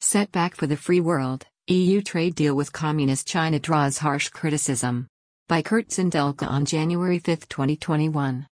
Setback for the free world, EU trade deal with Communist China draws harsh criticism. By Kurt Zindelka on January 5, 2021.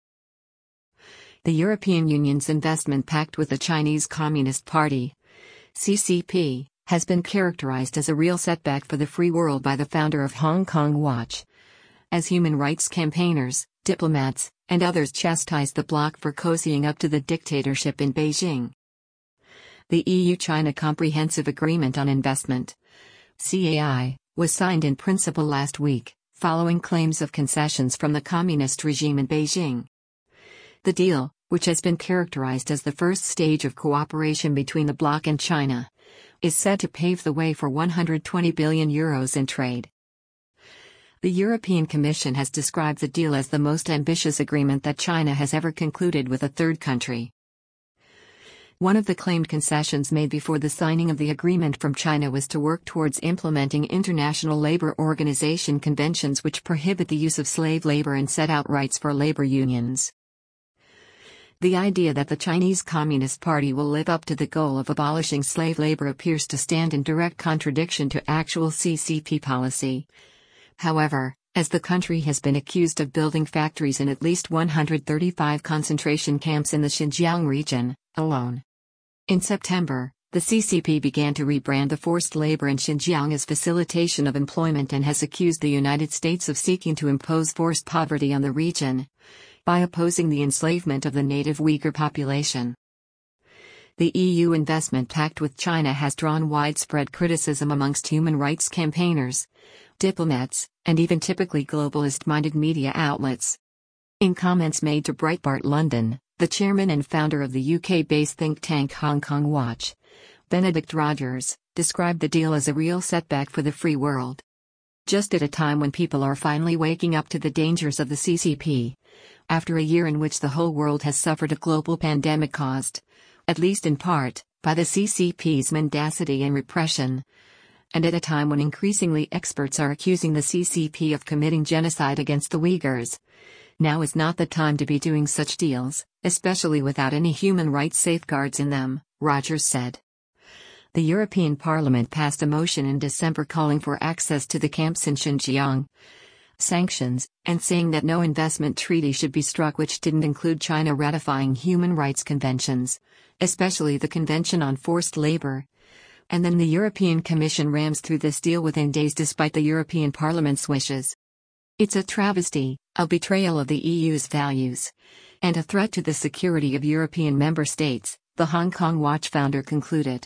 The European Union's investment pact with the Chinese Communist Party, CCP, has been characterized as a real setback for the free world by the founder of Hong Kong Watch. As human rights campaigners, diplomats, and others chastised the bloc for cozying up to the dictatorship in Beijing. The EU-China Comprehensive Agreement on Investment, CAI, was signed in principle last week, following claims of concessions from the communist regime in Beijing. The deal, which has been characterized as the first stage of cooperation between the bloc and China, is said to pave the way for €120 billion in trade. The European Commission has described the deal as the most ambitious agreement that China has ever concluded with a third country. One of the claimed concessions made before the signing of the agreement from China was to work towards implementing International Labour Organization conventions which prohibit the use of slave labor and set out rights for labor unions. The idea that the Chinese Communist Party will live up to the goal of abolishing slave labor appears to stand in direct contradiction to actual CCP policy. However, as the country has been accused of building factories in at least 135 concentration camps in the Xinjiang region alone. In September, the CCP began to rebrand the forced labor in Xinjiang as facilitation of employment and has accused the United States of seeking to impose forced poverty on the region by opposing the enslavement of the native Uyghur population. The EU investment pact with China has drawn widespread criticism amongst human rights campaigners, diplomats, and even typically globalist-minded media outlets. In comments made to Breitbart London, the chairman and founder of the UK-based think tank Hong Kong Watch, Benedict Rogers, described the deal as a real setback for the free world. Just at a time when people are finally waking up to the dangers of the CCP, after a year in which the whole world has suffered a global pandemic caused, at least in part, by the CCP's mendacity and repression, and at a time when increasingly experts are accusing the CCP of committing genocide against the Uyghurs, now is not the time to be doing such deals, especially without any human rights safeguards in them, Rogers said. The European Parliament passed a motion in December calling for access to the camps in Xinjiang, sanctions, and saying that no investment treaty should be struck which didn't include China ratifying human rights conventions, especially the Convention on Forced Labor. And then the European Commission rams through this deal within days despite the European Parliament's wishes. It's a travesty, a betrayal of the EU's values, and a threat to the security of European member states, the Hong Kong Watch founder concluded.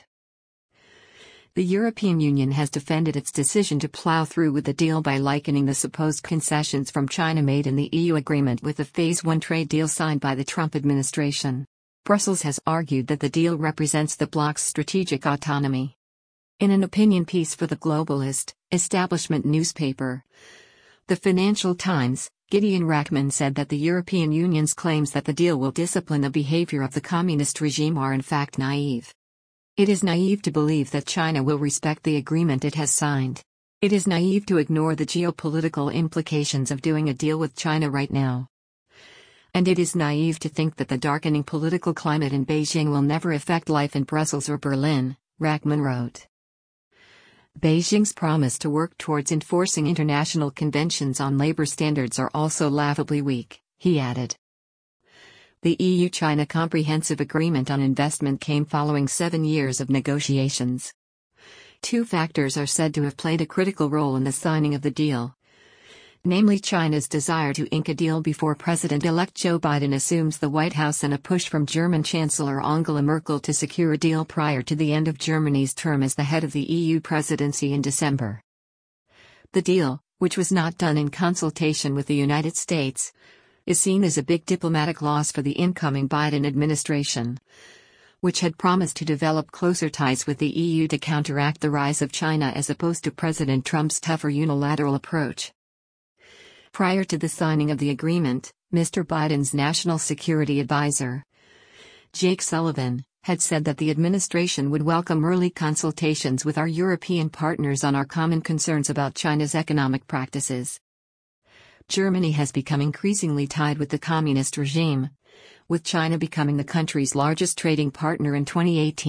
The European Union has defended its decision to plow through with the deal by likening the supposed concessions from China made in the EU agreement with the Phase 1 trade deal signed by the Trump administration. Brussels has argued that the deal represents the bloc's strategic autonomy. In an opinion piece for the globalist, establishment newspaper, The Financial Times, Gideon Rachman said that the European Union's claims that the deal will discipline the behavior of the communist regime are in fact naive. It is naive to believe that China will respect the agreement it has signed. It is naive to ignore the geopolitical implications of doing a deal with China right now. And it is naive to think that the darkening political climate in Beijing will never affect life in Brussels or Berlin, Rachman wrote. Beijing's promise to work towards enforcing international conventions on labor standards are also laughably weak, he added. The EU-China Comprehensive Agreement on Investment came following 7 years of negotiations. Two factors are said to have played a critical role in the signing of the deal. Namely China's desire to ink a deal before President-elect Joe Biden assumes the White House and a push from German Chancellor Angela Merkel to secure a deal prior to the end of Germany's term as the head of the EU presidency in December. The deal, which was not done in consultation with the United States, is seen as a big diplomatic loss for the incoming Biden administration, which had promised to develop closer ties with the EU to counteract the rise of China as opposed to President Trump's tougher unilateral approach. Prior to the signing of the agreement, Mr. Biden's national security advisor, Jake Sullivan, had said that the administration would welcome early consultations with our European partners on our common concerns about China's economic practices. Germany has become increasingly tied with the communist regime, with China becoming the country's largest trading partner in 2018,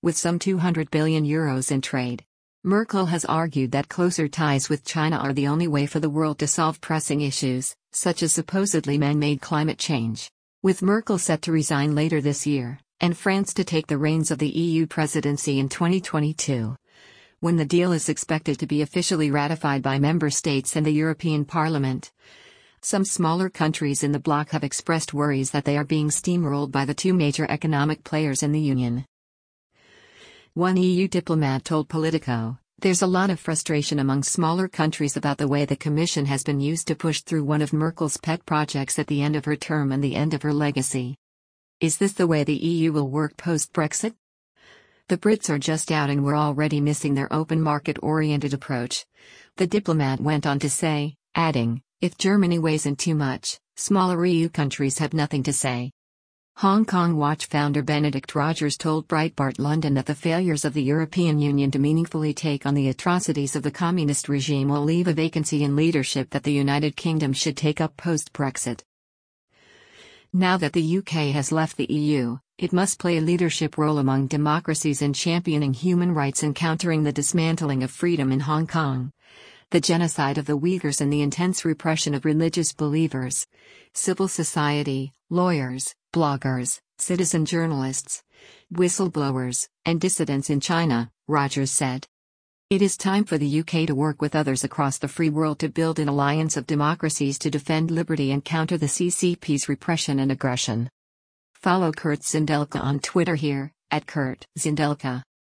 with some €200 billion in trade. Merkel has argued that closer ties with China are the only way for the world to solve pressing issues, such as supposedly man-made climate change. With Merkel set to resign later this year, and France to take the reins of the EU presidency in 2022, when the deal is expected to be officially ratified by member states and the European Parliament, some smaller countries in the bloc have expressed worries that they are being steamrolled by the two major economic players in the Union. One EU diplomat told Politico, "There's a lot of frustration among smaller countries about the way the Commission has been used to push through one of Merkel's pet projects at the end of her term and the end of her legacy. Is this the way the EU will work post-Brexit? The Brits are just out and we're already missing their open market-oriented approach," the diplomat went on to say, adding, "If Germany weighs in too much, smaller EU countries have nothing to say." Hong Kong Watch founder Benedict Rogers told Breitbart London that the failures of the European Union to meaningfully take on the atrocities of the communist regime will leave a vacancy in leadership that the United Kingdom should take up post-Brexit. Now that the UK has left the EU, it must play a leadership role among democracies in championing human rights and countering the dismantling of freedom in Hong Kong, the genocide of the Uyghurs and the intense repression of religious believers, civil society, lawyers, bloggers, citizen journalists, whistleblowers, and dissidents in China, Rogers said. It is time for the UK to work with others across the free world to build an alliance of democracies to defend liberty and counter the CCP's repression and aggression. Follow Kurt Zindelka on Twitter here, @KurtZindelka.